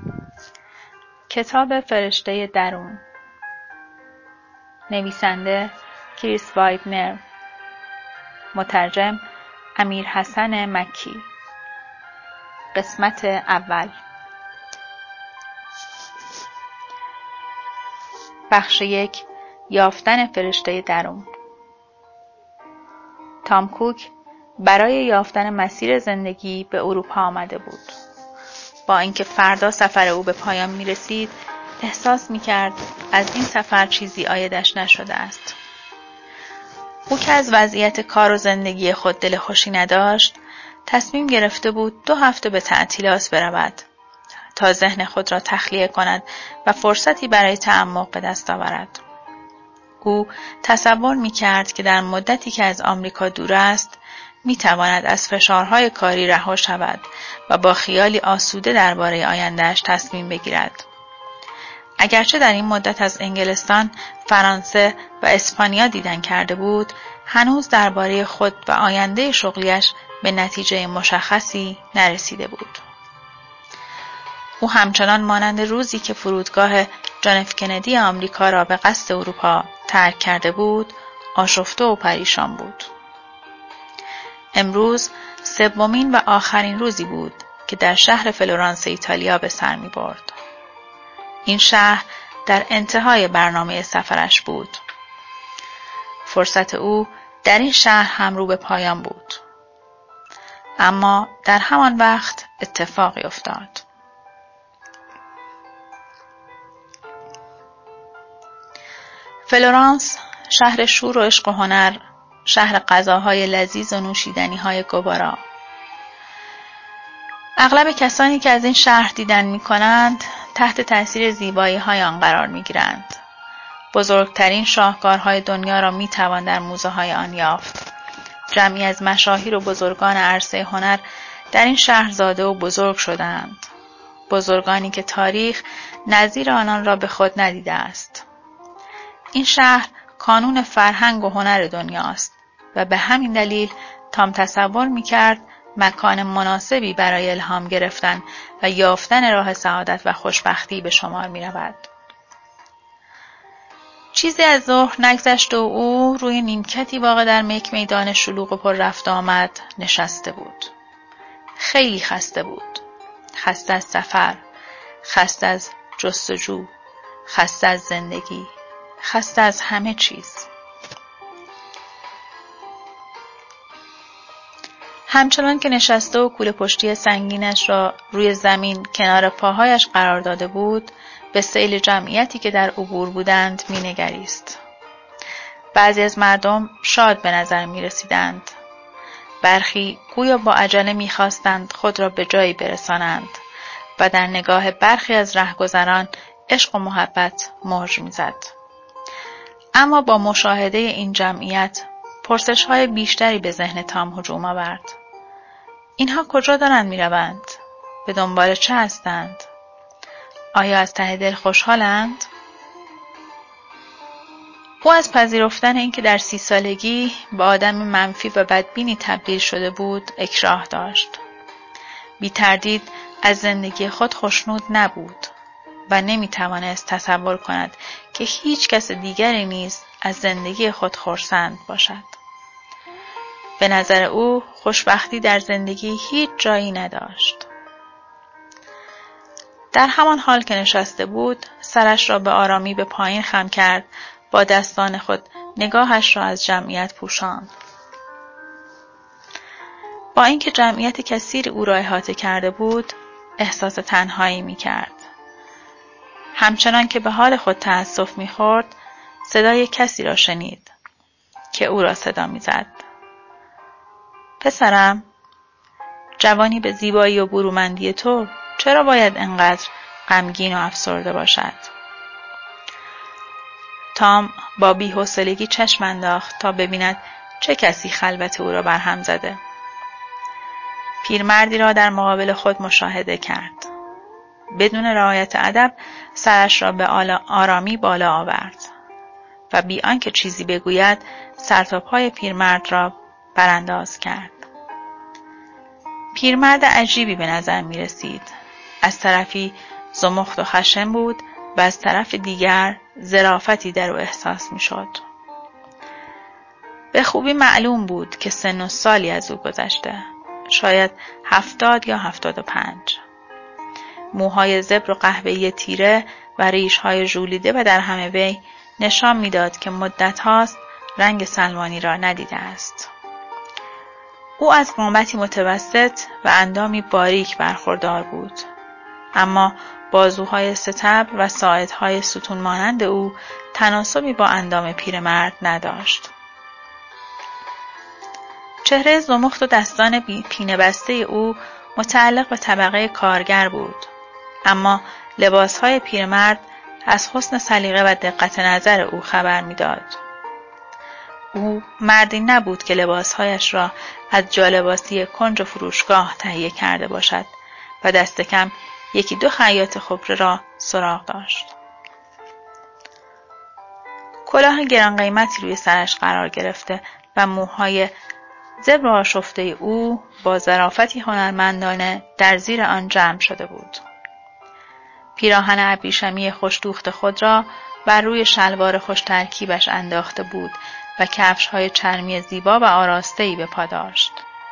کتاب فرشته درون، نویسنده کریس وایدنر، مترجم امیرحسن مکی. قسمت اول. بخش 1. یافتن فرشته درون. تام کوک برای یافتن مسیر زندگی به اروپا آمده بود. با اینکه فردا سفر او به پایان می رسید، احساس می کرد از این سفر چیزی عایدش نشده است. او که از وضعیت کار و زندگی خود دل خوشی نداشت، تصمیم گرفته بود 2 هفته به تعطیلات برود تا ذهن خود را تخلیه کند و فرصتی برای تعمق به دست آورد. او تصور می کرد که در مدتی که از آمریکا دور است، می تواند از فشارهای کاری رها شود و با خیالی آسوده درباره آینده‌اش تصمیم بگیرد. اگرچه در این مدت از انگلستان، فرانسه و اسپانیا دیدن کرده بود، هنوز درباره خود و آینده شغلیش به نتیجه مشخصی نرسیده بود. او همچنان مانند روزی که فرودگاه جان اف کندی آمریکا را به قصد اروپا ترک کرده بود، آشفته و پریشان بود. امروز 3 و آخرین روزی بود که در شهر فلورانس ایتالیا به سر می برد. این شهر در انتهای برنامه سفرش بود. فرصت او در این شهر هم رو به پایان بود. اما در همان وقت اتفاقی افتاد. فلورانس، شهر شور و عشق و هنر، شهر غذاهای لذیذ و نوشیدنی‌های گوارا. اغلب کسانی که از این شهر دیدن می‌کنند، تحت تأثیر زیبایی‌های آن قرار می‌گیرند. بزرگترین شاهکارهای دنیا را می‌توان در موزه‌های آن یافت. جمعی از مشاهیر و بزرگان عرصه هنر در این شهر زاده و بزرگ شدند. بزرگانی که تاریخ نظیر آنان را به خود ندیده است. این شهر کانون فرهنگ و هنر دنیاست و به همین دلیل تام تصور می‌کرد مکان مناسبی برای الهام گرفتن و یافتن راه سعادت و خوشبختی به شمار می‌رود. چیزی از ظهر نگذشت و او روی نیمکتی واقع در یک میدان شلوغ و پر رفت آمد نشسته بود. خیلی خسته بود. خسته از سفر، خسته از جستجو، خسته از زندگی، خسته از همه چیز. همچنان که نشسته و کوله پشتی سنگینش را روی زمین کنار پاهایش قرار داده بود، به سیل جمعیتی که در عبور بودند می‌نگریست. بعضی از مردم شاد به نظر می‌رسیدند. برخی گویا با عجله می‌خواستند خود را به جایی برسانند و در نگاه برخی از رهگذران عشق و محبت موج می‌زد. اما با مشاهده این جمعیت، پرسش‌های بیشتری به ذهن تام هجوم آورد. اینها کجا دارند می‌روند؟ به دنبال چه هستند؟ آیا از ته دل خوشحالند؟ او از پذیرفتن اینکه در 30 سالگی به آدم منفی و بدبینی تبدیل شده بود اکراه داشت. بی تردید از زندگی خود خوشنود نبود و نمی‌توانست تصور کند که هیچ کس دیگری نیز از زندگی خود خرسند باشد. به نظر او خوشبختی در زندگی هیچ جایی نداشت. در همان حال که نشسته بود، سرش را به آرامی به پایین خم کرد، با دستان خود نگاهش را از جمعیت پوشاند. با اینکه جمعیت کثیر او را احاطه کرده بود، احساس تنهایی می‌کرد. همچنان که به حال خود تأسف می‌خورد، صدای کسی را شنید که او را صدا می‌زد. پسرم، جوانی به زیبایی و برومندی تو چرا باید انقدر غمگین و افسرده باشد؟ تام با بی‌حوصلگی چشم انداخت تا ببیند چه کسی خلوت او را برهم زده. پیرمردی را در مقابل خود مشاهده کرد. بدون رعایت ادب سرش را به آرامی بالا آورد و بی آنکه چیزی بگوید سر تا پای پیرمرد را برانداز کرد. پیرمرد عجیبی به نظر می رسید. از طرفی زمخت و خشن بود و از طرف دیگر ظرافتی در او احساس می‌شد. به خوبی معلوم بود که سن و سالی از او گذشته، شاید 70 یا 75. موهای زبر و قهوه‌ای تیره و ریش‌های ژولیده و در همه وی نشان می‌داد که مدت هاست رنگ سلمانی را ندیده است. او از قامتی متوسط و اندامی باریک برخوردار بود، اما بازوهای ستبر و ساعدهای ستون مانند او تناسبی با اندام پیرمرد نداشت. چهره زمخت و دستان پینه بسته او متعلق به طبقه کارگر بود، اما لباسهای پیرمرد از حسن سلیقه و دقت نظر او خبر می‌داد. او مردی نبود که لباسهایش را از جالباسی کنج فروشگاه تهیه کرده باشد و دست کم یکی دو خیاط خبره را سراغ داشت. کلاه گران قیمتی روی سرش قرار گرفته و موهای زبر آشفته او با ظرافتی هنرمندانه در زیر آن جمع شده بود. پیراهن ابریشمی خوش‌دوخت خود را بر روی شلوار خوش ترکیبش انداخته بود و کفش‌های چرمی زیبا و آراسته‌ای به پا داشت.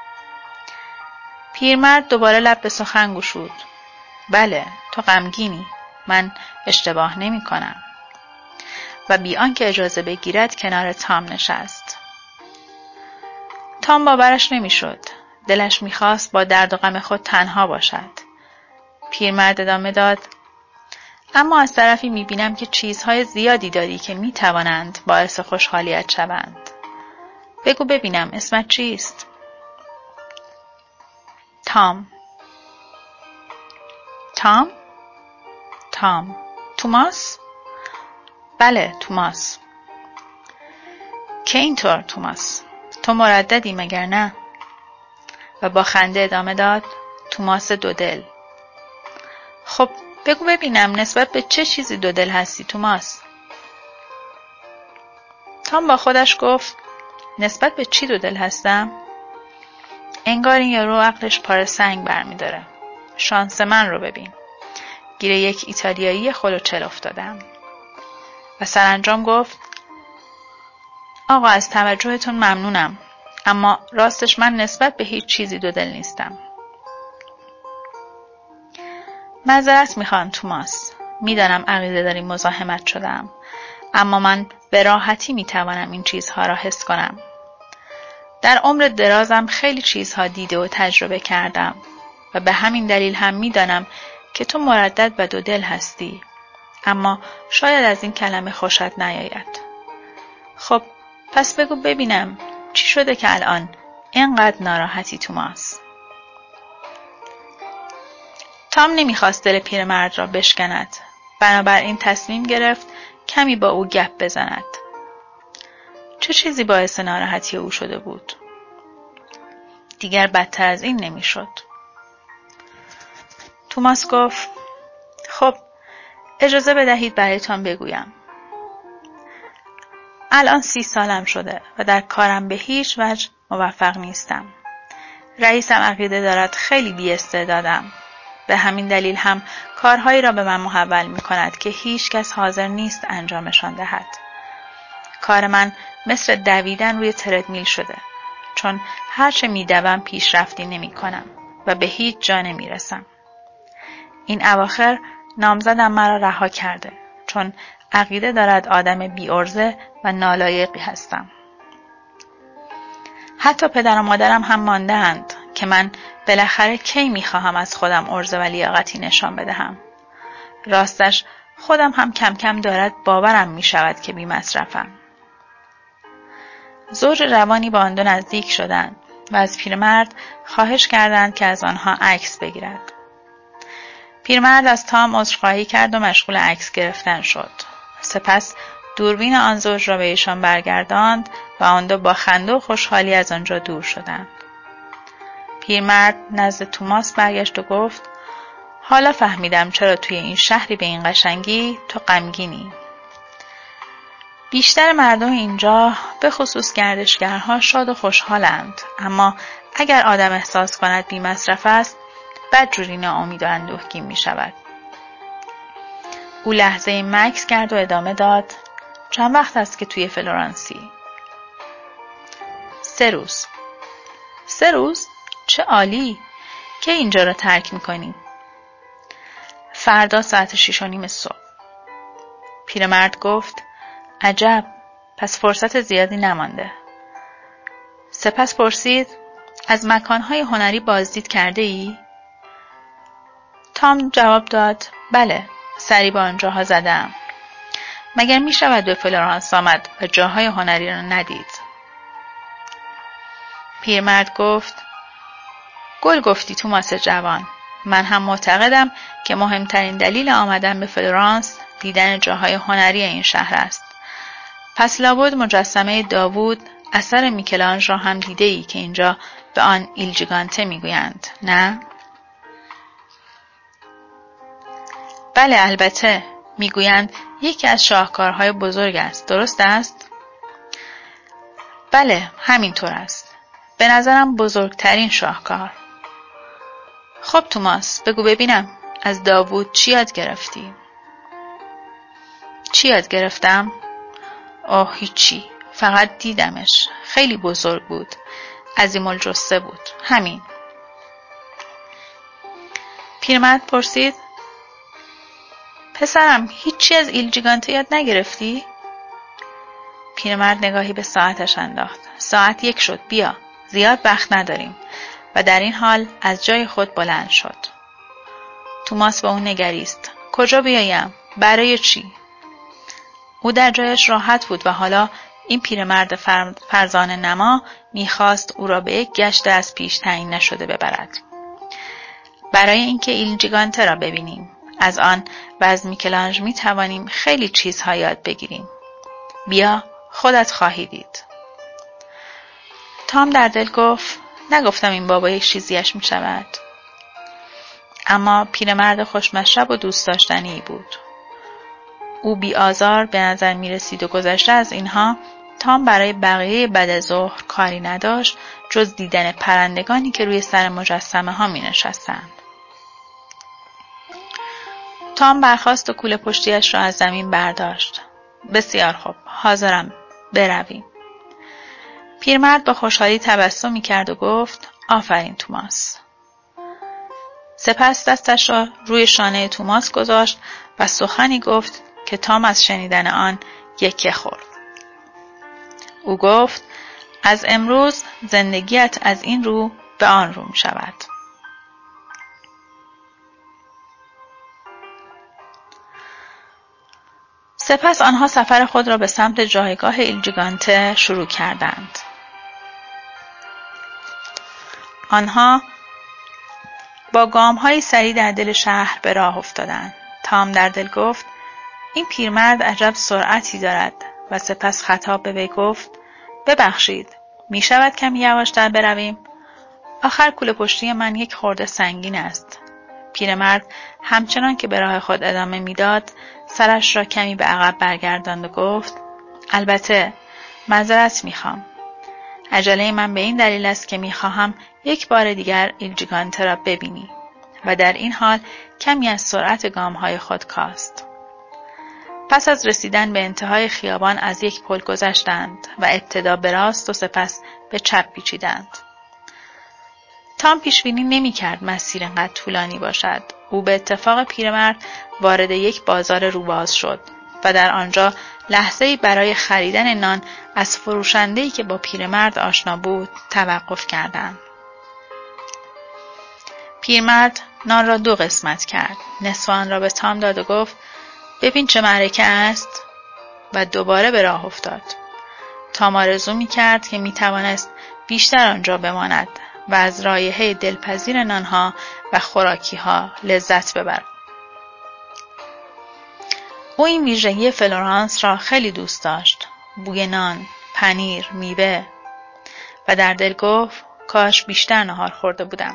پیرمرد دوباره لب به سخن گشود. بله، تو غمگینی، من اشتباه نمی‌کنم. و بی آنکه اجازه بگیرد کنار تام نشست. تام باورش نمی‌شد. دلش می‌خواست با درد و غم خود تنها باشد. پیرمرد ادامه داد: اما از طرفی می‌بینم که چیزهای زیادی داری که می‌توانند باعث خوشحالیت شوند. بگو ببینم اسمت چیست؟ تام. تام؟ تام. توماس؟ بله، توماس. که اینطور توماس؟ تو مرددی مگر نه؟ و با خنده ادامه داد: توماس دودل. خب بگو ببینم نسبت به چه چیزی دودل هستی توماس؟ تام با خودش گفت: نسبت به چی دودل هستم؟ انگار این یارو عقلش پاره سنگ برمی‌داره. شانس من رو ببین. گیر یک ایتالیایی خلوچل افتادم. و سرانجام گفت: آقا از توجهتون ممنونم، اما راستش من نسبت به هیچ چیزی دودل نیستم. معذرت میخوام توماس. میدانم عقیده داری مزاحمت شدم، اما من به راحتی میتوانم این چیزها را حس کنم. در عمر درازم خیلی چیزها دیده و تجربه کردم و به همین دلیل هم میدانم که تو مردد و دودل هستی، اما شاید از این کلمه خوشت نیاید. خب پس بگو ببینم چی شده که الان اینقدر ناراحتی توماس؟ تام نمیخواست دل پیرمرد را بشکند، بنابراین تصمیم گرفت کمی با او گپ بزند. چه چیزی باعث ناراحتی او شده بود؟ دیگر بدتر از این نمیشد. توماس گفت: خب اجازه بدهید برایتان بگویم. الان 30 سالم شده و در کارم به هیچ وجه موفق نیستم. رئیسم عقیده دارد خیلی بی‌استعدادم. به همین دلیل هم کارهایی را به من محول می کند که هیچ کس حاضر نیست انجامشان دهد. کار من مثل دویدن روی تردمیل شده، چون هرچه می دوم پیشرفتی نمی کنم و به هیچ جا نمی رسم. این اواخر نامزدم مرا رها کرده، چون عقیده دارد آدم بی‌عرضه و نالایقی هستم. حتی پدر و مادرم هم مانده‌اند که من بالاخره کی می‌خواهم از خودم عرضه و لیاقتی نشان بدهم. راستش خودم هم کم کم دارد باورم می‌شود که بی‌مصرفم. زوج روانی با آن دو نزدیک شدند و از پیرمرد خواهش کردند که از آنها عکس بگیرد. پیرمرد از تام عذرخواهی کرد و مشغول عکس گرفتن شد. سپس دوربین آن زوج را به ایشان برگرداند و آن دو با خنده و خوشحالی از آنجا دور شدند. پیرمرد نزد توماس برگشت و گفت: حالا فهمیدم چرا توی این شهری به این قشنگی تو غمگینی. بیشتر مردم اینجا به خصوص گردشگرها شاد و خوشحالند، اما اگر آدم احساس کند بی‌مصرف است بدجوری ناامید و اندوهگین می شود. او لحظه مکث کرد و ادامه داد: چند وقت است که توی فلورانسی؟ 3 روز. 3 روز؟ چه عالی! که اینجا را ترک میکنی؟ فردا ساعت 6:30 صبح. پیرمرد گفت: عجب، پس فرصت زیادی نمانده. سپس پرسید: از مکانهای هنری بازدید کرده ای؟ تام جواب داد: بله، سری به آنجاها زدم. مگر می شود به فلورانس آمد و جاهای هنری را ندید؟ پیرمرد گفت: گل گفتی توماس جوان. من هم معتقدم که مهمترین دلیل آمدن به فلورانس دیدن جاهای هنری این شهر است. پس لابد مجسمه داوود اثر میکلانژ را هم دیده ای که اینجا به آن ایل جیگانته میگویند، نه؟ بله، البته. میگویند یکی از شاهکارهای بزرگ است. درست است؟ بله، همینطور است. به نظرم بزرگترین شاهکار. خب توماس، بگو ببینم از داوود چی یاد گرفتی؟ چی یاد گرفتم؟ اوه هیچی، فقط دیدمش. خیلی بزرگ بود. عظیم الجثه بود. همین. پیرمرد پرسید: پسرم، هیچی از ایل جیگانته یاد نگرفتی؟ پیرمرد نگاهی به ساعتش انداخت. ساعت 1 شد. بیا، زیاد وقت نداریم. و در این حال از جای خود بلند شد. توماس به او نگریست. کجا بیایم؟ برای چی؟ او در جایش راحت بود و حالا این پیرمرد فرزانه نما میخواست او را به یک گشت از پیش تعیین نشده ببرد. برای اینکه ایل جیگانته را ببینیم. از آن و از میکلانژ میتوانیم خیلی چیزها یاد بگیریم. بیا، خودت خواهی دید. تام در دل گفت: نگفتم این بابا یک چیزیش می شود. اما پیرمرد خوشمشرب و دوست داشتنی بود. او بی آزار به نظر می رسید و گذشته از اینها تام برای بقیه بعد ظهر کاری نداشت جز دیدن پرندگانی که روی سر مجسمه ها می نشستند. تام برخاست و کوله پشتیش را از زمین برداشت. بسیار خوب، حاضرم، برویم. پیرمرد با خوشحالی تبسمی کرد و گفت: آفرین توماس. سپس دستش را روی شانه توماس گذاشت و سخنی گفت که تام از شنیدن آن یکه خورد. او گفت: از امروز زندگیت از این رو به آن رو می شود. سپس آنها سفر خود را به سمت جایگاه ایل جیگانته شروع کردند. آنها با گام‌های سریع در دل شهر به راه افتادند. تام در دل گفت: این پیرمرد عجب سرعتی دارد و سپس خطاب به وی گفت: ببخشید، می شود کمی یواشتر برویم؟ آخر کوله پشتی من یک خورده سنگین است. پیرمرد همچنان که به راه خود ادامه میداد سرش را کمی به عقب برگرداند و گفت: البته، معذرت میخوام. عجله من به این دلیل است که میخواهم یک بار دیگر ایل جیگانته را ببینی و در این حال کمی از سرعت گام‌های خود کاست. پس از رسیدن به انتهای خیابان از یک پل گذشتند و ابتدا به راست و سپس به چپ پیچیدند. تام پیشبینی نمی‌کرد مسیر اینقدر طولانی باشد. او به اتفاق پیرمرد وارد یک بازار روباز شد و در آنجا لحظه‌ای برای خریدن نان از فروشنده‌ای که با پیرمرد آشنا بود توقف کردند. پیرمرد نان را 2 قسمت کرد. نصف آن را به تام داد و گفت: ببین چه معرکه است، و دوباره به راه افتاد. تام آرزو می‌کرد که می‌توانست بیشتر آنجا بماند و از رایحه دلپذیر نانها و خوراکی‌ها لذت ببرد. او این ویژگی فلورانس را خیلی دوست داشت: بوی نان، پنیر، میوه، و در دل گفت: کاش بیشتر نهار خورده بودم.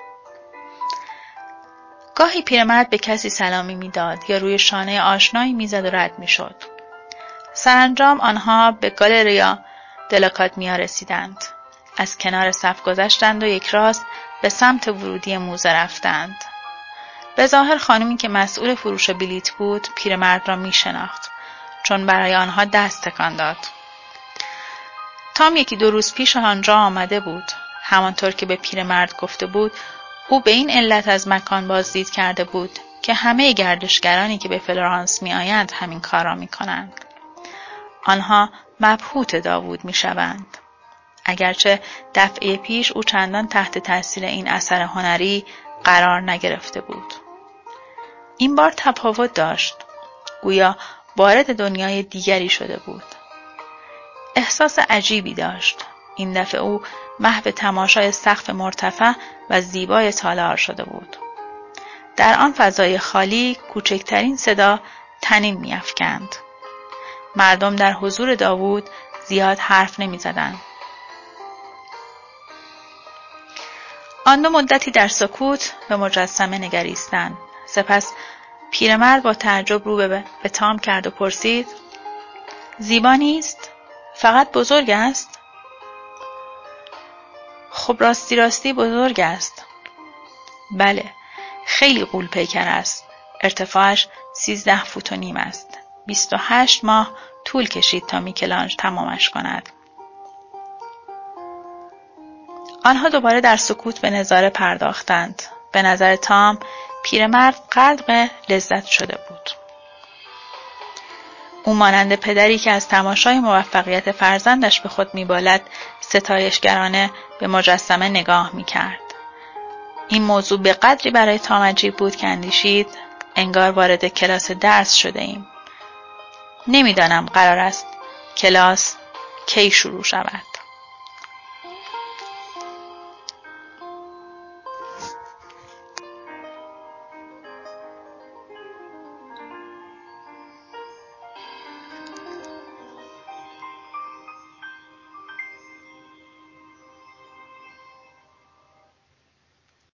گاهی پیرمرد به کسی سلامی می‌داد یا روی شانه آشنایی می‌زد و رد می‌شد. سرانجام آنها به گالریا دلاکادمیا رسیدند. از کنار صف گذشتند و یک راست به سمت ورودی موزه رفتند. به ظاهر خانمی که مسئول فروش بلیط بود پیرمرد را می شناخت چون برای آنها دست تکان داد. تام 1-2 روز پیش آنجا آمده بود. همانطور که به پیرمرد گفته بود او به این علت از مکان بازدید کرده بود که همه گردشگرانی که به فلورانس می آیند همین کار را می کنند. آنها مبهوت داوود می شوند. اگرچه دفعه پیش او چندان تحت تاثیر این اثر هنری قرار نگرفته بود. این بار تفاوت داشت. گویا وارد دنیای دیگری شده بود. احساس عجیبی داشت. این دفعه او محو تماشای سقف مرتفع و زیبای تالار شده بود. در آن فضای خالی کوچکترین صدا طنین می‌افکند. مردم در حضور داوود زیاد حرف نمی‌زدند. آن دو مدتی در سکوت به مجسمه نگریستند. سپس پیرمرد با تعجب رو به تام کرد و پرسید: زیبا نیست؟ فقط بزرگ است؟ خب راستی بزرگ است. بله، خیلی غول پیکر است. ارتفاعش 13 فوت و نیم است. 28 ماه طول کشید تا میکلانج تمامش کند. آنها دوباره در سکوت به نظاره پرداختند. به نظر تام پیرمرد غرق لذت شده بود. او مانند پدری که از تماشای موفقیت فرزندش به خود میبالد ستایشگرانه به مجسمه نگاه میکرد. این موضوع به قدری برای تام عجیب بود که اندیشید انگار وارد کلاس درس شده ایم. نمیدانم قرار است کلاس کی شروع شود.